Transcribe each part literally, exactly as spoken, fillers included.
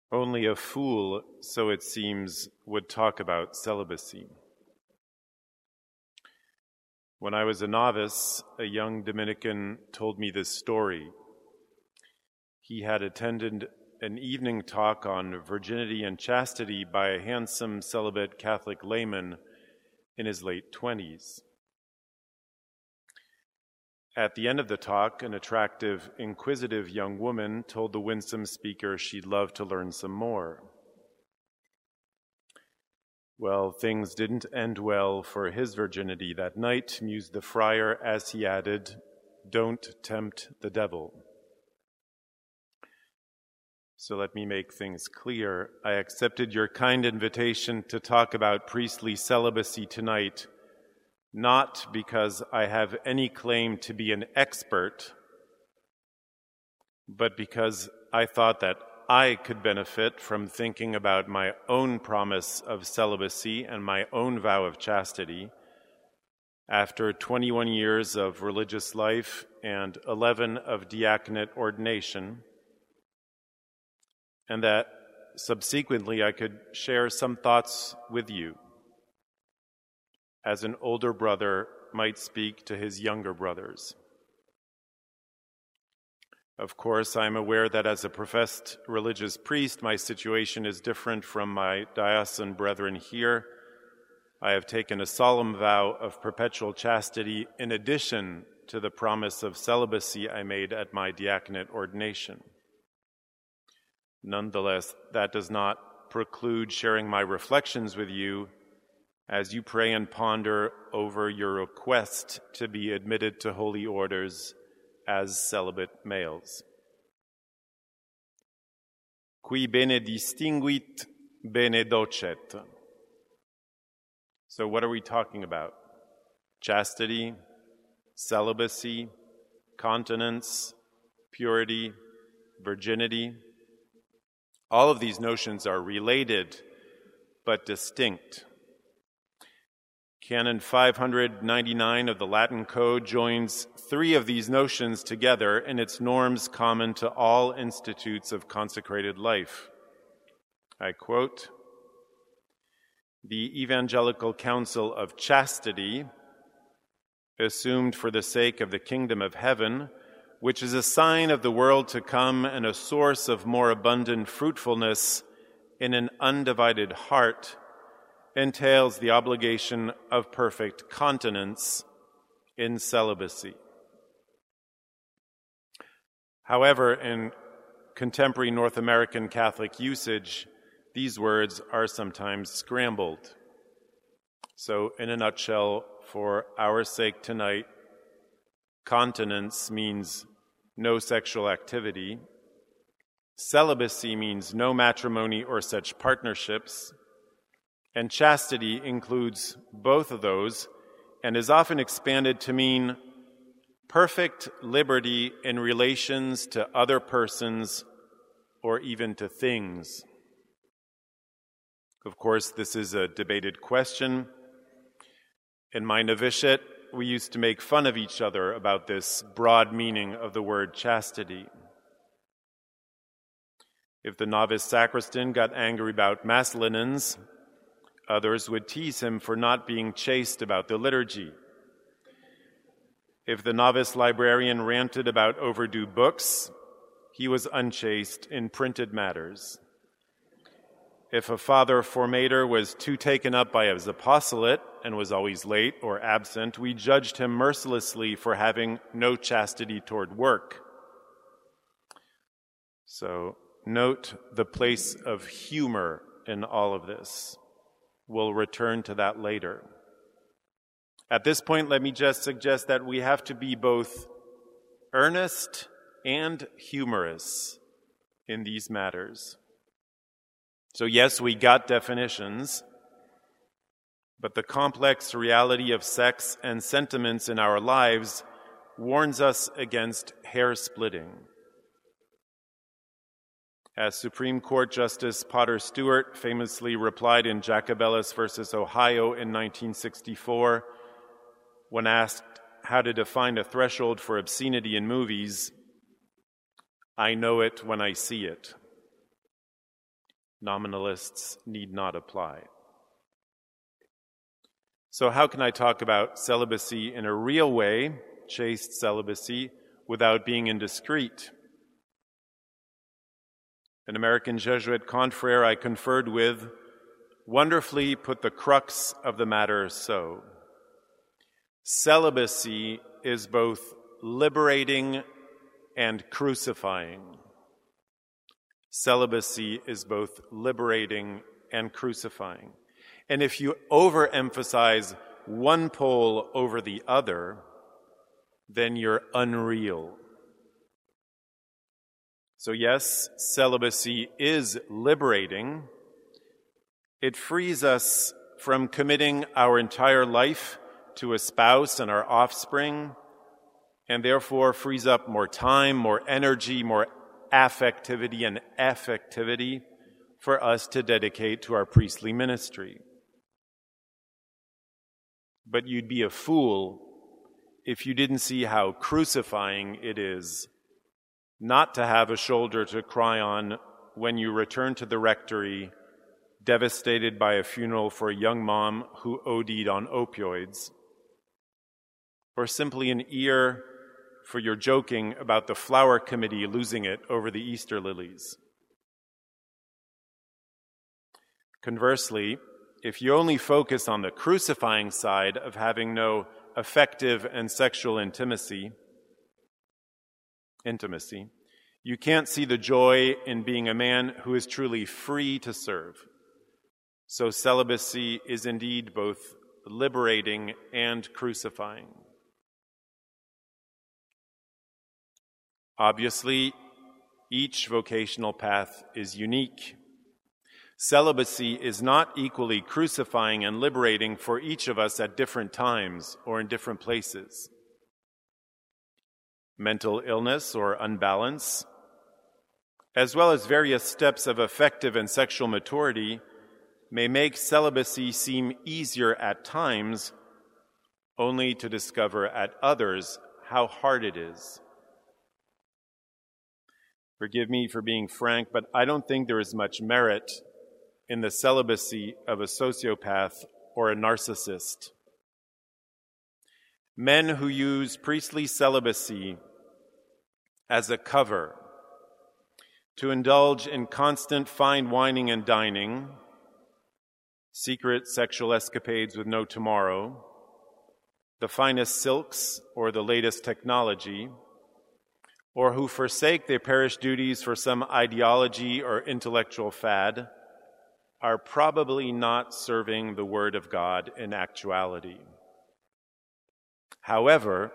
Only a fool, so it seems, would talk about celibacy. When I was a novice, a young Dominican told me this story. He had attended an evening talk on virginity and chastity by a handsome celibate Catholic layman in his late twenties. At the end of the talk, an attractive, inquisitive young woman told the winsome speaker she'd love to learn some more. Well, things didn't end well for his virginity that night, mused the friar as he added, "Don't tempt the devil." So let me make things clear. I accepted your kind invitation to talk about priestly celibacy tonight, not because I have any claim to be an expert, but because I thought that I could benefit from thinking about my own promise of celibacy and my own vow of chastity after twenty-one years of religious life and eleven of diaconate ordination, and that subsequently I could share some thoughts with you, as an older brother might speak to his younger brothers. Of course, I am aware that as a professed religious priest, my situation is different from my diocesan brethren here. I have taken a solemn vow of perpetual chastity in addition to the promise of celibacy I made at my diaconate ordination. Nonetheless, that does not preclude sharing my reflections with you as you pray and ponder over your request to be admitted to holy orders as celibate males. Qui bene distinguit, bene docet. So what are we talking about? Chastity, celibacy, continence, purity, virginity. All of these notions are related but distinct. Canon five hundred ninety-nine of the Latin Code joins three of these notions together in its norms common to all institutes of consecrated life. I quote, "The Evangelical Counsel of Chastity, assumed for the sake of the kingdom of heaven, which is a sign of the world to come and a source of more abundant fruitfulness in an undivided heart, entails the obligation of perfect continence in celibacy." However, in contemporary North American Catholic usage, these words are sometimes scrambled. So, in a nutshell, for our sake tonight, continence means no sexual activity. Celibacy means no matrimony or such partnerships. And chastity includes both of those and is often expanded to mean perfect liberty in relations to other persons or even to things. Of course, this is a debated question. In my novitiate, we used to make fun of each other about this broad meaning of the word chastity. If the novice sacristan got angry about mass linens, others would tease him for not being chaste about the liturgy. If the novice librarian ranted about overdue books, he was unchaste in printed matters. If a father formator was too taken up by his apostolate and was always late or absent, we judged him mercilessly for having no chastity toward work. So note the place of humor in all of this. We'll return to that later. At this point, let me just suggest that we have to be both earnest and humorous in these matters. So yes, we got definitions, but the complex reality of sex and sentiments in our lives warns us against hair-splitting. As Supreme Court Justice Potter Stewart famously replied in Jacobellis versus Ohio in nineteen sixty-four, when asked how to define a threshold for obscenity in movies, "I know it when I see it." Nominalists need not apply. So how can I talk about celibacy in a real way, chaste celibacy, without being indiscreet? An American Jesuit confrere I conferred with wonderfully put the crux of the matter so. Celibacy is both liberating and crucifying. Celibacy is both liberating and crucifying. And if you overemphasize one pole over the other, then you're unreal. So yes, celibacy is liberating. It frees us from committing our entire life to a spouse and our offspring, and therefore frees up more time, more energy, more affectivity and effectivity for us to dedicate to our priestly ministry. But you'd be a fool if you didn't see how crucifying it is not to have a shoulder to cry on when you return to the rectory devastated by a funeral for a young mom who OD'd on opioids, or simply an ear for your joking about the flower committee losing it over the Easter lilies. Conversely, if you only focus on the crucifying side of having no affective and sexual intimacy, intimacy, you can't see the joy in being a man who is truly free to serve. So celibacy is indeed both liberating and crucifying. Obviously, each vocational path is unique. Celibacy is not equally crucifying and liberating for each of us at different times or in different places. Mental illness or unbalance, as well as various steps of affective and sexual maturity, may make celibacy seem easier at times, only to discover at others how hard it is. Forgive me for being frank, but I don't think there is much merit in the celibacy of a sociopath or a narcissist. Men who use priestly celibacy as a cover to indulge in constant fine wining and dining, secret sexual escapades with no tomorrow, the finest silks or the latest technology, or who forsake their parish duties for some ideology or intellectual fad, are probably not serving the Word of God in actuality. However,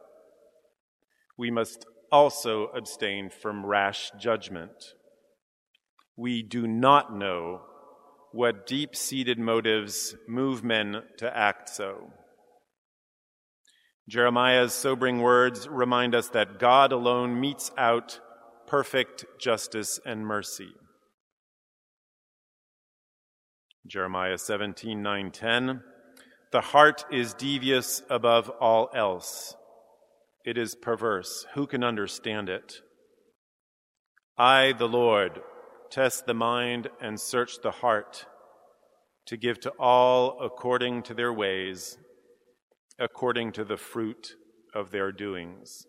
we must also abstain from rash judgment. We do not know what deep-seated motives move men to act so. Jeremiah's sobering words remind us that God alone metes out perfect justice and mercy. Jeremiah seventeen, nine, ten, the heart is devious above all else. It is perverse. Who can understand it? I, the Lord, test the mind and search the heart to give to all according to their ways, according to the fruit of their doings.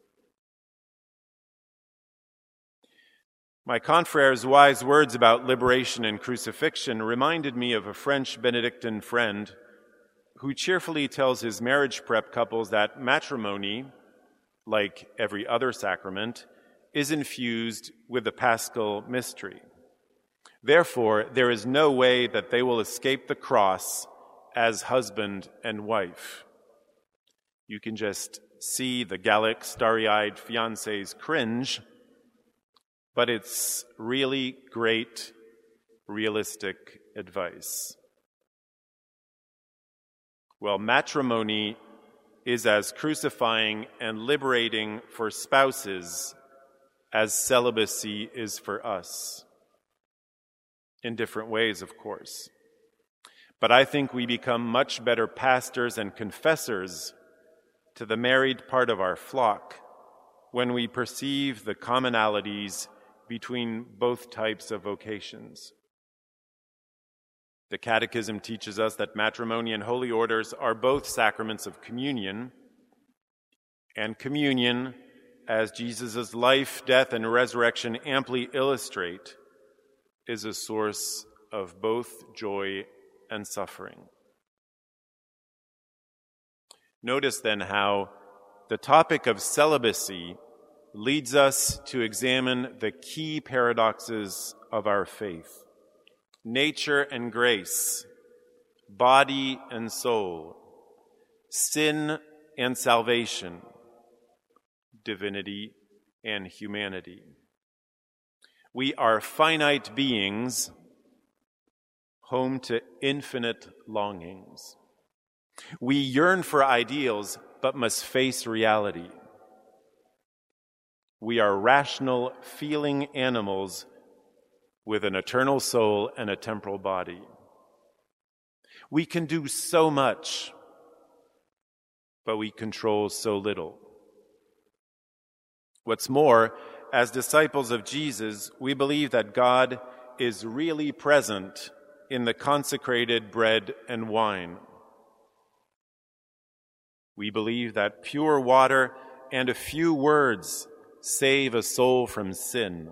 My confrere's wise words about liberation and crucifixion reminded me of a French Benedictine friend who cheerfully tells his marriage prep couples that matrimony, like every other sacrament, is infused with the Paschal mystery. Therefore, there is no way that they will escape the cross as husband and wife. You can just see the Gallic, starry-eyed fiancés cringe, but it's really great, realistic advice. Well, matrimony is as crucifying and liberating for spouses as celibacy is for us. In different ways, of course. But I think we become much better pastors and confessors to the married part of our flock when we perceive the commonalities between both types of vocations. The Catechism teaches us that matrimony and holy orders are both sacraments of communion, and communion, as Jesus' life, death, and resurrection amply illustrate, is a source of both joy and suffering. Notice then how the topic of celibacy leads us to examine the key paradoxes of our faith: nature and grace, body and soul, sin and salvation, divinity and humanity. We are finite beings, home to infinite longings. We yearn for ideals, but must face reality. We are rational, feeling animals with an eternal soul and a temporal body. We can do so much, but we control so little. What's more, as disciples of Jesus, we believe that God is really present in the consecrated bread and wine. We believe that pure water and a few words save a soul from sin.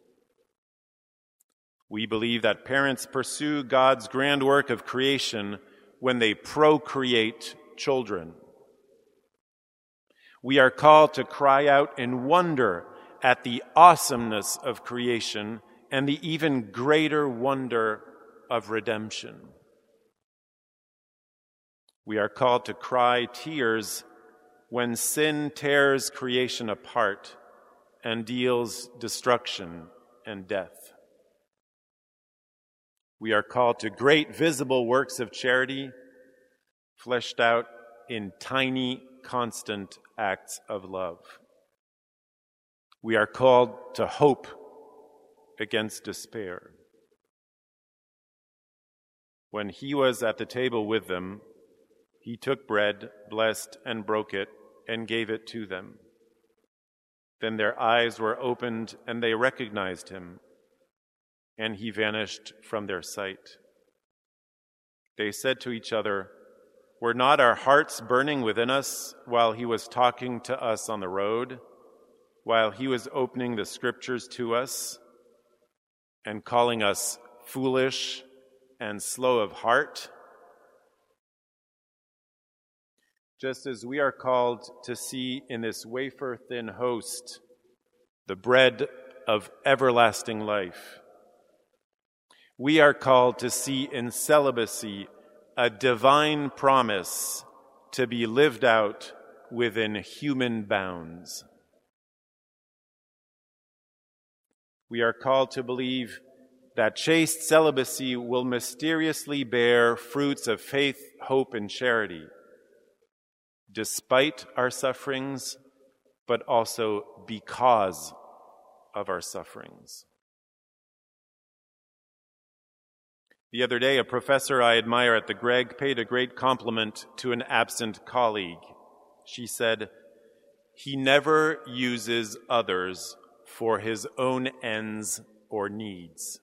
We believe that parents pursue God's grand work of creation when they procreate children. We are called to cry out in wonder at the awesomeness of creation and the even greater wonder of redemption. We are called to cry tears when sin tears creation apart and deals destruction and death. We are called to great visible works of charity, fleshed out in tiny, constant acts of love. We are called to hope against despair. When he was at the table with them, he took bread, blessed and broke it, and gave it to them. Then their eyes were opened, and they recognized him, and he vanished from their sight. They said to each other, "Were not our hearts burning within us while he was talking to us on the road, while he was opening the scriptures to us and calling us foolish and slow of heart?" Just as we are called to see in this wafer-thin host the bread of everlasting life, we are called to see in celibacy a divine promise to be lived out within human bounds. We are called to believe that chaste celibacy will mysteriously bear fruits of faith, hope, and charity, despite our sufferings, but also because of our sufferings. The other day, a professor I admire at the Gregg paid a great compliment to an absent colleague. She said, "He never uses others for his own ends or needs."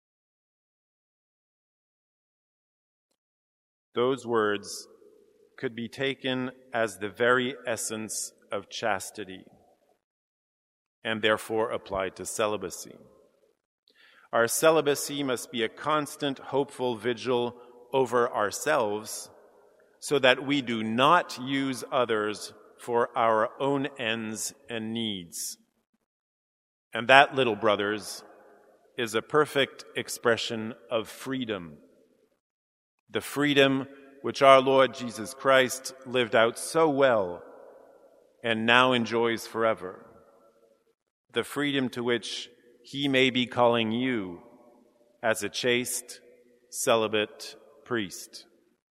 Those words could be taken as the very essence of chastity, and therefore applied to celibacy. Our celibacy must be a constant, hopeful vigil over ourselves, so that we do not use others for our own ends and needs. And that, little brothers, is a perfect expression of freedom. The freedom which our Lord Jesus Christ lived out so well and now enjoys forever. The freedom to which he may be calling you as a chaste, celibate priest.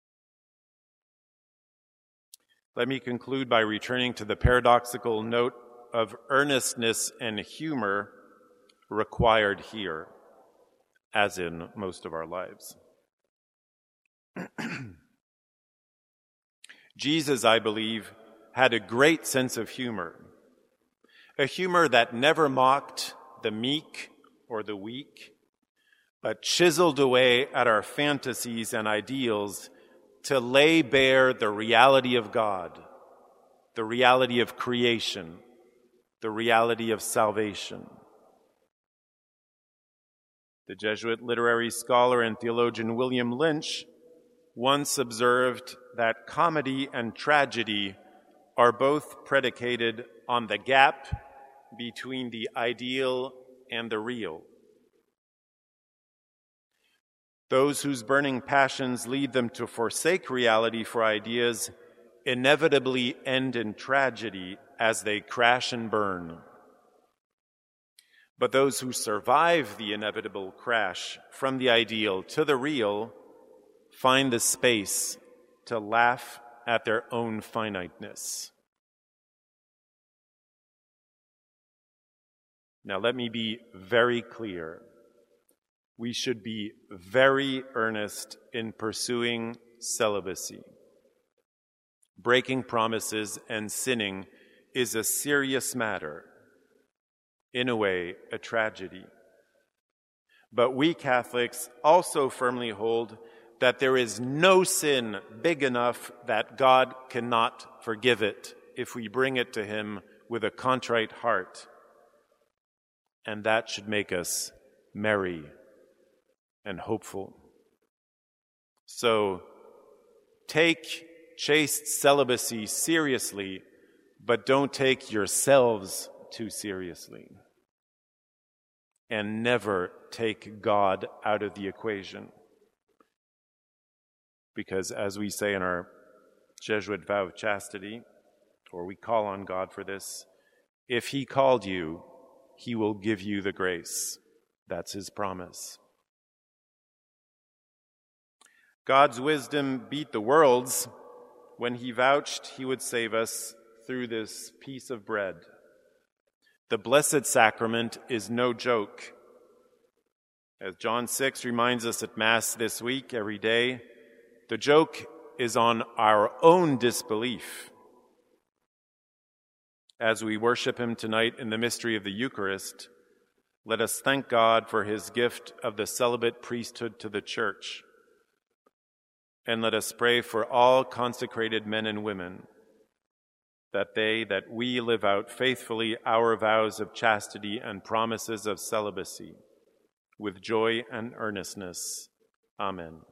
Let me conclude by returning to the paradoxical note of earnestness and humor required here, as in most of our lives. Jesus, I believe, had a great sense of humor, a humor that never mocked the meek or the weak, but chiseled away at our fantasies and ideals to lay bare the reality of God, the reality of creation, the reality of salvation. The Jesuit literary scholar and theologian William Lynch once observed that comedy and tragedy are both predicated on the gap between the ideal and the real. Those whose burning passions lead them to forsake reality for ideas inevitably end in tragedy as they crash and burn. But those who survive the inevitable crash from the ideal to the real find the space to laugh at their own finiteness. Now, let me be very clear. We should be very earnest in pursuing celibacy. Breaking promises and sinning is a serious matter, in a way, a tragedy. But we Catholics also firmly hold that there is no sin big enough that God cannot forgive it if we bring it to Him with a contrite heart. And that should make us merry and hopeful. So, take chaste celibacy seriously, but don't take yourselves too seriously. And never take God out of the equation. Because as we say in our Jesuit vow of chastity, or we call on God for this, if He called you, He will give you the grace. That's His promise. God's wisdom beat the world's when He vouched He would save us through this piece of bread. The Blessed Sacrament is no joke. As John six reminds us at Mass this week, every day, the joke is on our own disbelief. As we worship Him tonight in the mystery of the Eucharist, let us thank God for His gift of the celibate priesthood to the Church. And let us pray for all consecrated men and women, that they, that we live out faithfully our vows of chastity and promises of celibacy, with joy and earnestness. Amen.